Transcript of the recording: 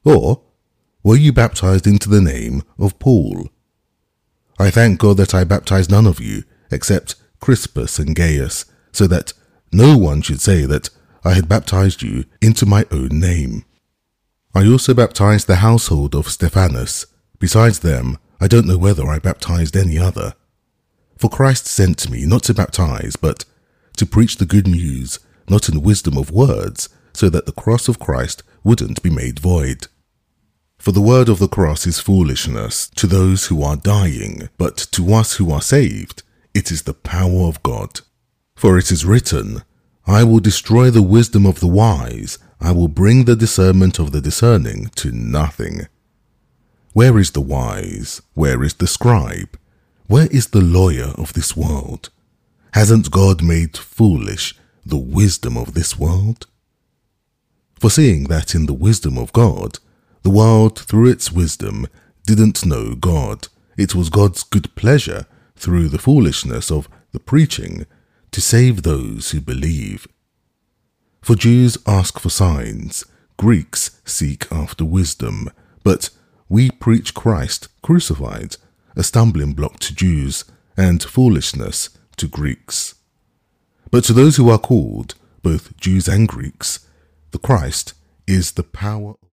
Or were you baptized into the name of Paul? I thank God that I baptized none of you except Crispus and Gaius, so that no one should say that I had baptized you into my own name. I also baptized the household of Stephanas. Besides them, I don't know whether I baptized any other. For Christ sent me not to baptize, but to preach the good news, not in wisdom of words, so that the cross of Christ wouldn't be made void. For the word of the cross is foolishness to those who are dying, but to us who are saved, it is the power of God. For it is written, I will destroy the wisdom of the wise, I will bring the discernment of the discerning to nothing. Where is the wise? Where is the scribe? Where is the lawyer of this world? Hasn't God made foolish the wisdom of this world? Foreseeing that in the wisdom of God, the world through its wisdom didn't know God, it was God's good pleasure through the foolishness of the preaching to save those who believe. For Jews ask for signs, Greeks seek after wisdom, but we preach Christ crucified, a stumbling block to Jews and foolishness to Greeks. But to those who are called, both Jews and Greeks, the Christ is the power